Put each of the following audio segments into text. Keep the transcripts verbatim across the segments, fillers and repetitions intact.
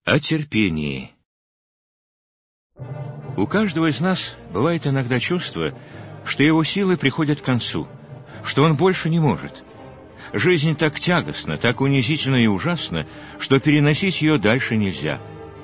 О терпении. У каждого из нас бывает иногда чувство, что его силы приходят к концу, что он больше не может. Жизнь так тягостна, так унизительна и ужасна, что переносить ее дальше нельзя.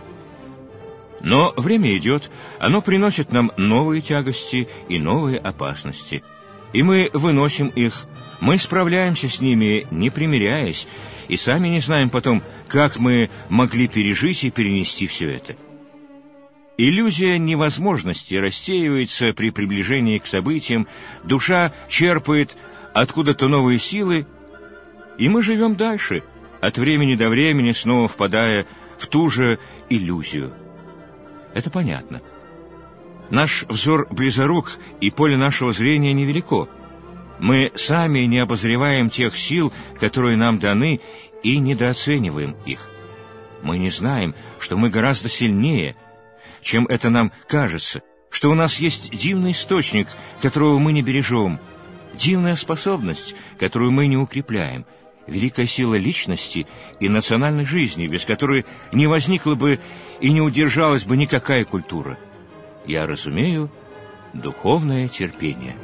Но время идет, оно приносит нам новые тягости и новые опасности. И мы выносим их, мы справляемся с ними, не примиряясь, и сами не знаем потом, как мы могли пережить и перенести все это. Иллюзия невозможности рассеивается при приближении к событиям, душа черпает откуда-то новые силы, и мы живем дальше, от времени до времени снова впадая в ту же иллюзию. Это понятно. Наш взор близорук, и поле нашего зрения невелико. Мы сами не обозреваем тех сил, которые нам даны, и недооцениваем их. Мы не знаем, что мы гораздо сильнее, чем это нам кажется, что у нас есть дивный источник, которого мы не бережем, дивная способность, которую мы не укрепляем, великая сила личности и национальной жизни, без которой не возникла бы и не удержалась бы никакая культура. Я разумею духовное терпение.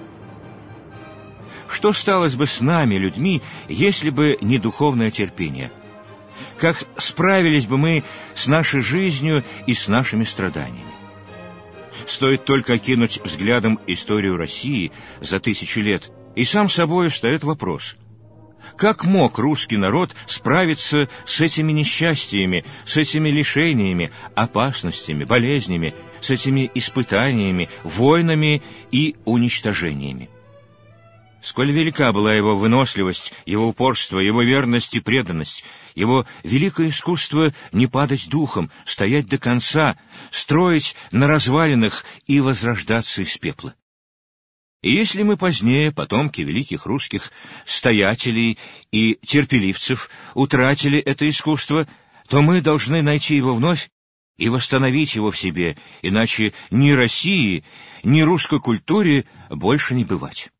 Что сталось бы с нами, людьми, если бы не духовное терпение? Как справились бы мы с нашей жизнью и с нашими страданиями? Стоит только окинуть взглядом историю России за тысячи лет, и сам собой встает вопрос: как мог русский народ справиться с этими несчастьями, с этими лишениями, опасностями, болезнями, с этими испытаниями, войнами и уничтожениями? Сколь велика была его выносливость, его упорство, его верность и преданность, его великое искусство не падать духом, стоять до конца, строить на развалинах и возрождаться из пепла. И если мы позднее, потомки великих русских стоятелей и терпеливцев, утратили это искусство, то мы должны найти его вновь и восстановить его в себе, иначе ни России, ни русской культуре больше не бывать.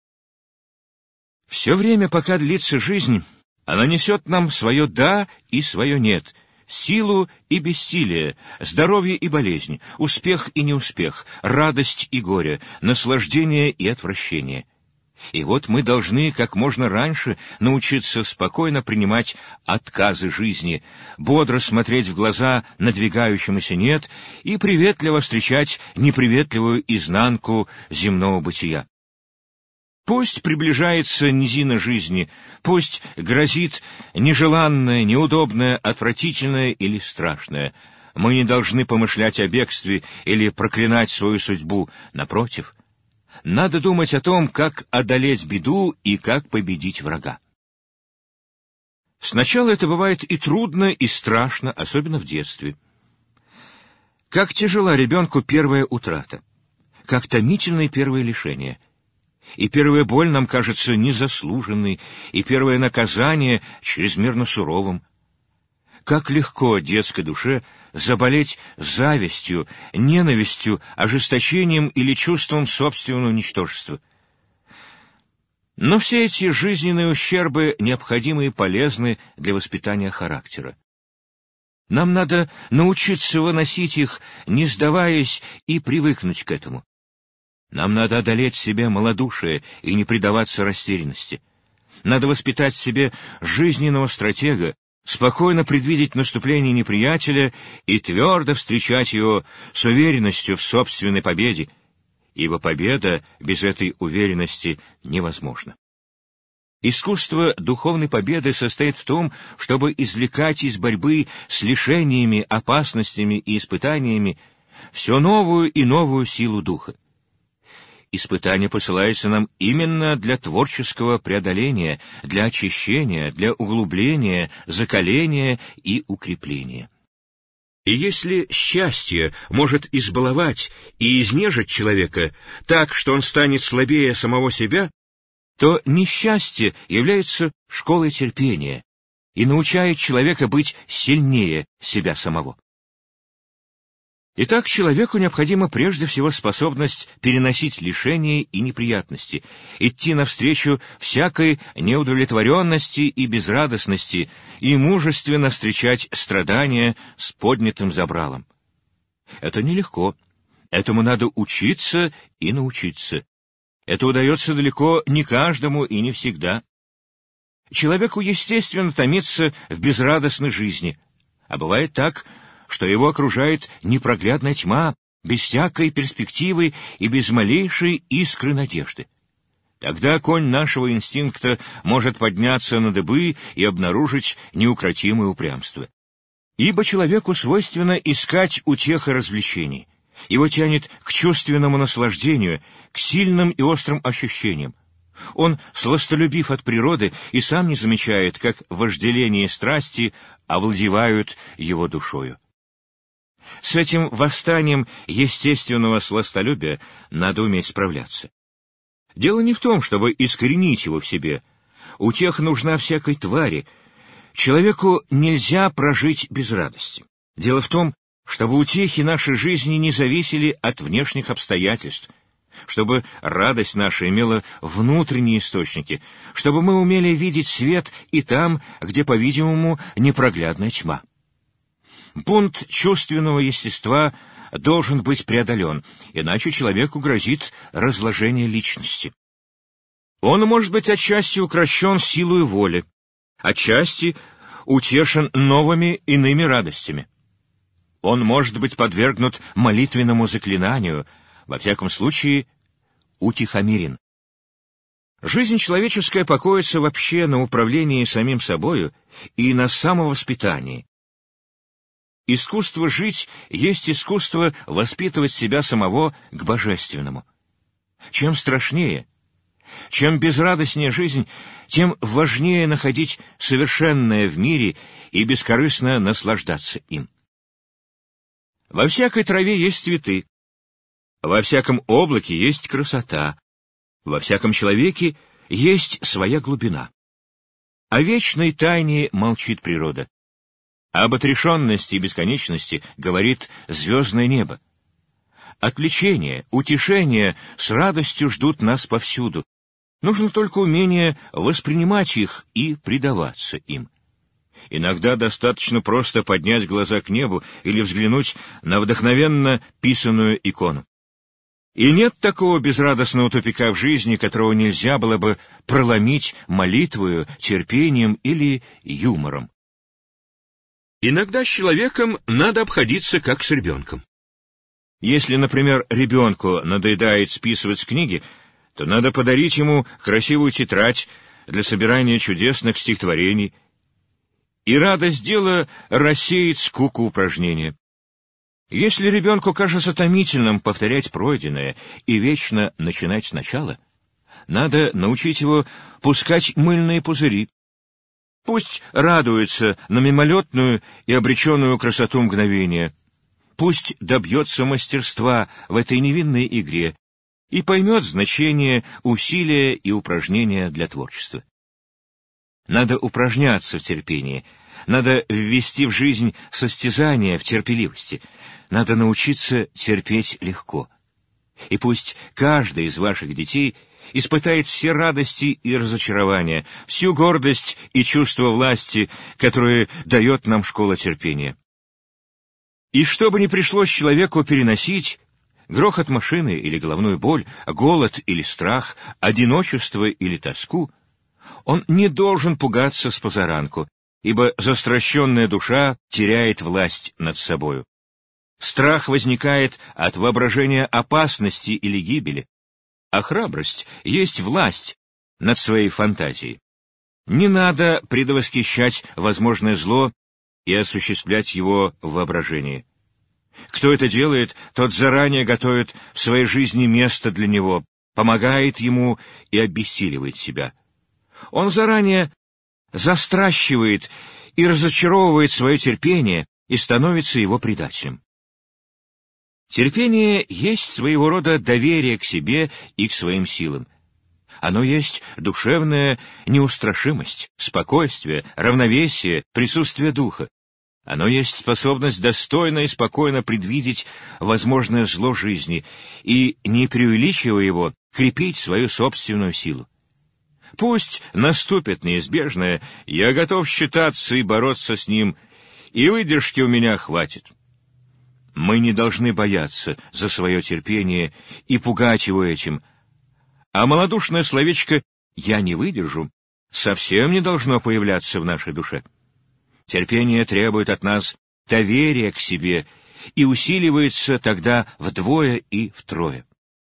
Все время, пока длится жизнь, она несет нам свое «да» и свое «нет», силу и бессилие, здоровье и болезнь, успех и неуспех, радость и горе, наслаждение и отвращение. И вот мы должны как можно раньше научиться спокойно принимать отказы жизни, бодро смотреть в глаза надвигающемуся «нет» и приветливо встречать неприветливую изнанку земного бытия. Пусть приближается низина жизни, пусть грозит нежеланное, неудобное, отвратительное или страшное. Мы не должны помышлять о бегстве или проклинать свою судьбу. Напротив, надо думать о том, как одолеть беду и как победить врага. Сначала это бывает и трудно, и страшно, особенно в детстве. Как тяжела ребенку первая утрата, как томительны первые лишения. И первая боль нам кажется незаслуженной, и первое наказание чрезмерно суровым. Как легко детской душе заболеть завистью, ненавистью, ожесточением или чувством собственного ничтожества. Но все эти жизненные ущербы необходимы и полезны для воспитания характера. Нам надо научиться выносить их, не сдаваясь, и привыкнуть к этому. Нам надо одолеть в себе малодушие и не предаваться растерянности. Надо воспитать в себе жизненного стратега, спокойно предвидеть наступление неприятеля и твердо встречать его с уверенностью в собственной победе, ибо победа без этой уверенности невозможна. Искусство духовной победы состоит в том, чтобы извлекать из борьбы с лишениями, опасностями и испытаниями все новую и новую силу духа. Испытание посылается нам именно для творческого преодоления, для очищения, для углубления, закаления и укрепления. И если счастье может избаловать и изнежить человека так, что он станет слабее самого себя, то несчастье является школой терпения и научает человека быть сильнее себя самого. Итак, человеку необходима прежде всего способность переносить лишения и неприятности, идти навстречу всякой неудовлетворенности и безрадостности и мужественно встречать страдания с поднятым забралом. Это нелегко. Этому надо учиться и научиться. Это удается далеко не каждому и не всегда. Человеку естественно томиться в безрадостной жизни, а бывает так, что его окружает непроглядная тьма, без всякой перспективы и без малейшей искры надежды. Тогда конь нашего инстинкта может подняться на дыбы и обнаружить неукротимое упрямство. Ибо человеку свойственно искать утех и развлечений. Его тянет к чувственному наслаждению, к сильным и острым ощущениям. Он сластолюбив от природы и сам не замечает, как вожделение и страсти овладевают его душою. С этим восстанием естественного сластолюбия надо уметь справляться. Дело не в том, чтобы искоренить его в себе. Утеха нужна всякой твари. Человеку нельзя прожить без радости. Дело в том, чтобы утехи нашей жизни не зависели от внешних обстоятельств, чтобы радость наша имела внутренние источники, чтобы мы умели видеть свет и там, где, по-видимому, непроглядная тьма. Бунт чувственного естества должен быть преодолен, иначе человеку грозит разложение личности. Он может быть отчасти укрощен силой воли, отчасти утешен новыми иными радостями. Он может быть подвергнут молитвенному заклинанию, во всяком случае утихомирен. Жизнь человеческая покоится вообще на управлении самим собою и на самовоспитании. Искусство жить есть искусство воспитывать себя самого к божественному. Чем страшнее, чем безрадостнее жизнь, тем важнее находить совершенное в мире и бескорыстно наслаждаться им. Во всякой траве есть цветы, во всяком облаке есть красота, во всяком человеке есть своя глубина. О вечной тайне молчит природа. Об отрешенности и бесконечности говорит звездное небо. Отвлечения, утешения с радостью ждут нас повсюду. Нужно только умение воспринимать их и предаваться им. Иногда достаточно просто поднять глаза к небу или взглянуть на вдохновенно писанную икону. И нет такого безрадостного тупика в жизни, которого нельзя было бы проломить молитвою, терпением или юмором. Иногда с человеком надо обходиться как с ребенком. Если, например, ребенку надоедает списывать с книги, то надо подарить ему красивую тетрадь для собирания чудесных стихотворений, и радость дела рассеет скуку упражнения. Если ребенку кажется томительным повторять пройденное и вечно начинать сначала, надо научить его пускать мыльные пузыри. Пусть радуется на мимолетную и обреченную красоту мгновения. Пусть добьется мастерства в этой невинной игре и поймет значение усилия и упражнения для творчества. Надо упражняться в терпении, надо ввести в жизнь состязание в терпеливости, надо научиться терпеть легко. И пусть каждый из ваших детей испытает все радости и разочарования, всю гордость и чувство власти, которые дает нам школа терпения. И что бы ни пришлось человеку переносить, грохот машины или головную боль, голод или страх, одиночество или тоску, он не должен пугаться спозаранку, ибо застращенная душа теряет власть над собою. Страх возникает от воображения опасности или гибели, а храбрость есть власть над своей фантазией. Не надо предвосхищать возможное зло и осуществлять его в воображении. Кто это делает, тот заранее готовит в своей жизни место для него, помогает ему и обессиливает себя. Он заранее застращивает и разочаровывает свое терпение и становится его предателем. Терпение есть своего рода доверие к себе и к своим силам. Оно есть душевная неустрашимость, спокойствие, равновесие, присутствие духа. Оно есть способность достойно и спокойно предвидеть возможное зло жизни и, не преувеличивая его, крепить свою собственную силу. Пусть наступит неизбежное, я готов считаться и бороться с ним, и выдержки у меня хватит. Мы не должны бояться за свое терпение и пугать его этим, а малодушное словечко «я не выдержу» совсем не должно появляться в нашей душе. Терпение требует от нас доверия к себе и усиливается тогда вдвое и втрое.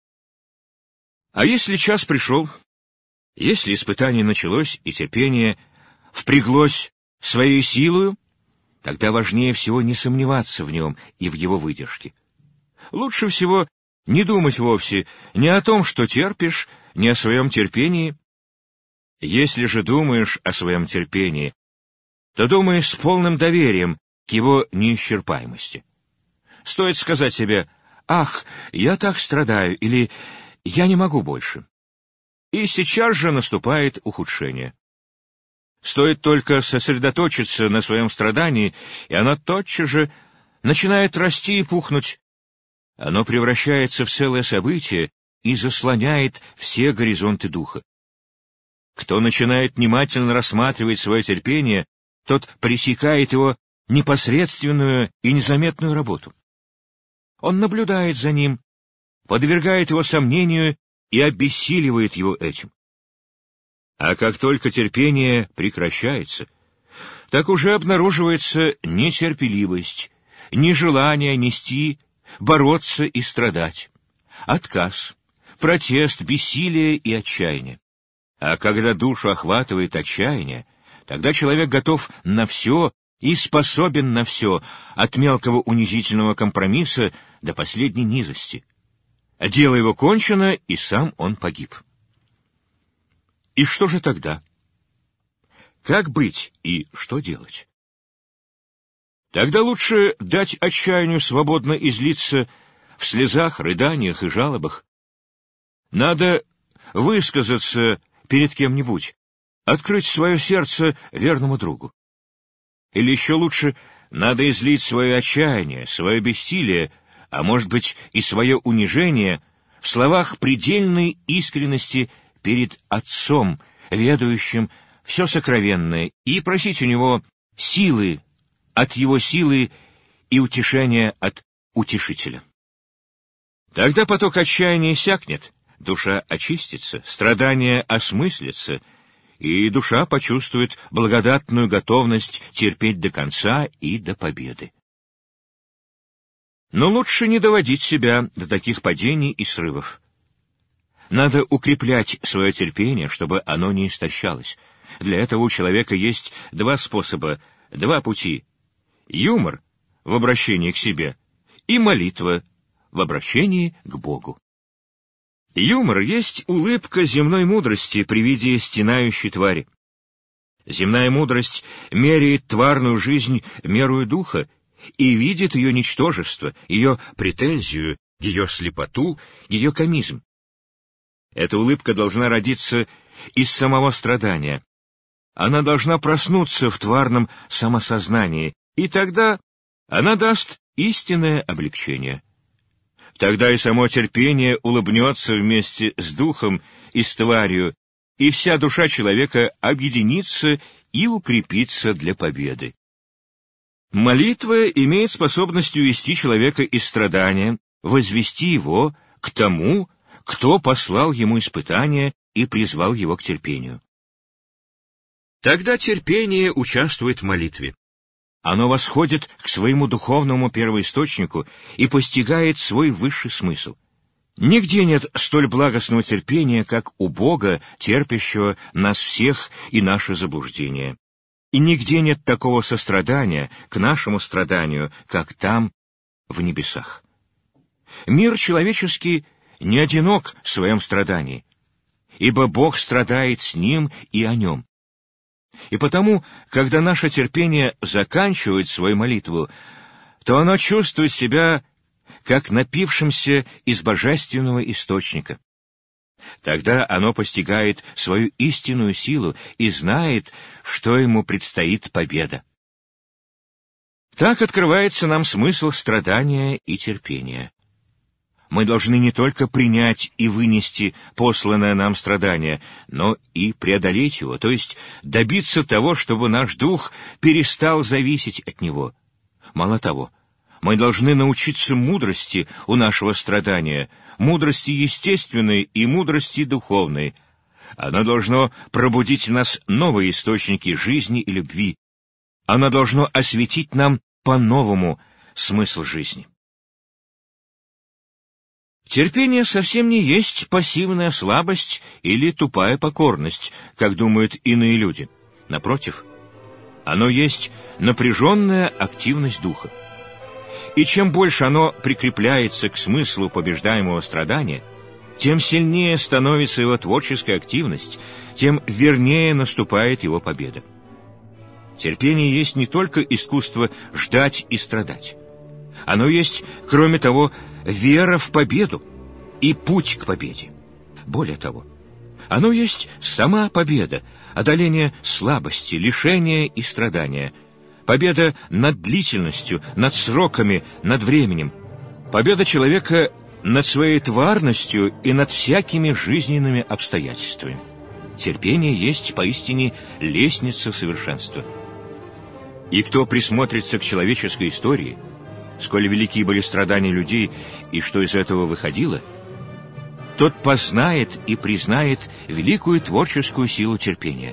А если час пришел, если испытание началось и терпение впряглось своей силою, тогда важнее всего не сомневаться в нем и в его выдержке. Лучше всего не думать вовсе ни о том, что терпишь, ни о своем терпении. Если же думаешь о своем терпении, то думай с полным доверием к его неисчерпаемости. Стоит сказать себе «Ах, я так страдаю» или «Я не могу больше». И сейчас же наступает ухудшение. Стоит только сосредоточиться на своем страдании, и оно тотчас же начинает расти и пухнуть. Оно превращается в целое событие и заслоняет все горизонты духа. Кто начинает внимательно рассматривать свое терпение, тот пресекает его непосредственную и незаметную работу. Он наблюдает за ним, подвергает его сомнению и обессиливает его этим. А как только терпение прекращается, так уже обнаруживается нетерпеливость, нежелание нести, бороться и страдать, отказ, протест, бессилие и отчаяние. А когда душу охватывает отчаяние, тогда человек готов на все и способен на все, от мелкого унизительного компромисса до последней низости. Дело его кончено, и сам он погиб. И что же тогда? Как быть и что делать? Тогда лучше дать отчаянию свободно излиться в слезах, рыданиях и жалобах. Надо высказаться перед кем-нибудь, открыть свое сердце верному другу. Или еще лучше, надо излить свое отчаяние, свое бессилие, а может быть и свое унижение в словах предельной искренности перед Отцом, ведающим все сокровенное, и просить у Него силы от Его силы и утешения от Утешителя. Тогда поток отчаяния иссякнет, душа очистится, страдания осмыслятся, и душа почувствует благодатную готовность терпеть до конца и до победы. Но лучше не доводить себя до таких падений и срывов. Надо укреплять свое терпение, чтобы оно не истощалось. Для этого у человека есть два способа, два пути. Юмор в обращении к себе и молитва в обращении к Богу. Юмор есть улыбка земной мудрости при виде стенающей твари. Земная мудрость меряет тварную жизнь мерою духа и видит ее ничтожество, ее претензию, ее слепоту, ее комизм. Эта улыбка должна родиться из самого страдания. Она должна проснуться в тварном самосознании, и тогда она даст истинное облегчение. Тогда и само терпение улыбнется вместе с духом и с тварью, и вся душа человека объединится и укрепится для победы. Молитва имеет способность увести человека из страдания, возвести его к тому, кто послал ему испытание и призвал его к терпению. Тогда терпение участвует в молитве. Оно восходит к своему духовному первоисточнику и постигает свой высший смысл. Нигде нет столь благостного терпения, как у Бога, терпящего нас всех и наше заблуждение. И нигде нет такого сострадания к нашему страданию, как там, в небесах. Мир человеческий не одинок в своем страдании, ибо Бог страдает с ним и о нем. И потому, когда наше терпение заканчивает свою молитву, то оно чувствует себя как напившимся из божественного источника. Тогда оно постигает свою истинную силу и знает, что ему предстоит победа. Так открывается нам смысл страдания и терпения. Мы должны не только принять и вынести посланное нам страдание, но и преодолеть его, то есть добиться того, чтобы наш дух перестал зависеть от него. Мало того, мы должны научиться мудрости у нашего страдания, мудрости естественной и мудрости духовной. Оно должно пробудить в нас новые источники жизни и любви. Оно должно осветить нам по-новому смысл жизни. Терпение совсем не есть пассивная слабость или тупая покорность, как думают иные люди. Напротив, оно есть напряженная активность духа. И чем больше оно прикрепляется к смыслу побеждаемого страдания, тем сильнее становится его творческая активность, тем вернее наступает его победа. Терпение есть не только искусство ждать и страдать. Оно есть, кроме того, вера в победу и путь к победе. Более того, оно есть сама победа, одоление слабости, лишения и страдания, победа над длительностью, над сроками, над временем, победа человека над своей тварностью и над всякими жизненными обстоятельствами. Терпение есть поистине лестница совершенства. И кто присмотрится к человеческой истории, сколь велики были страдания людей и что из этого выходило, тот познает и признает великую творческую силу терпения.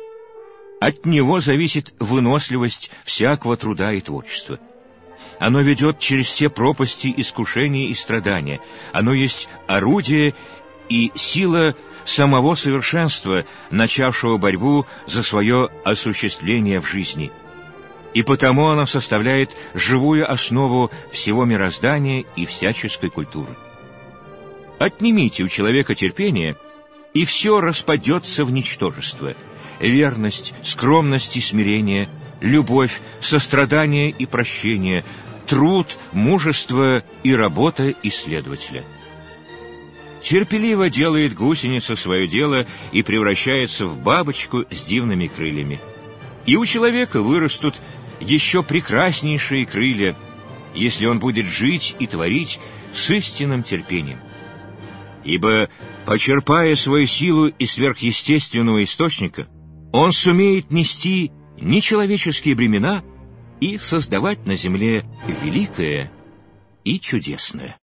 От него зависит выносливость всякого труда и творчества. Оно ведет через все пропасти искушения и страдания. Оно есть орудие и сила самого совершенства, начавшего борьбу за свое осуществление в жизни. И потому оно составляет живую основу всего мироздания и всяческой культуры. Отнимите у человека терпение, и все распадется в ничтожество. Верность, скромность и смирение, любовь, сострадание и прощение, труд, мужество и работа исследователя. Терпеливо делает гусеница свое дело и превращается в бабочку с дивными крыльями. И у человека вырастут еще прекраснейшие крылья, если он будет жить и творить с истинным терпением. Ибо, почерпая свою силу из сверхъестественного источника, он сумеет нести нечеловеческие бремена и создавать на земле великое и чудесное.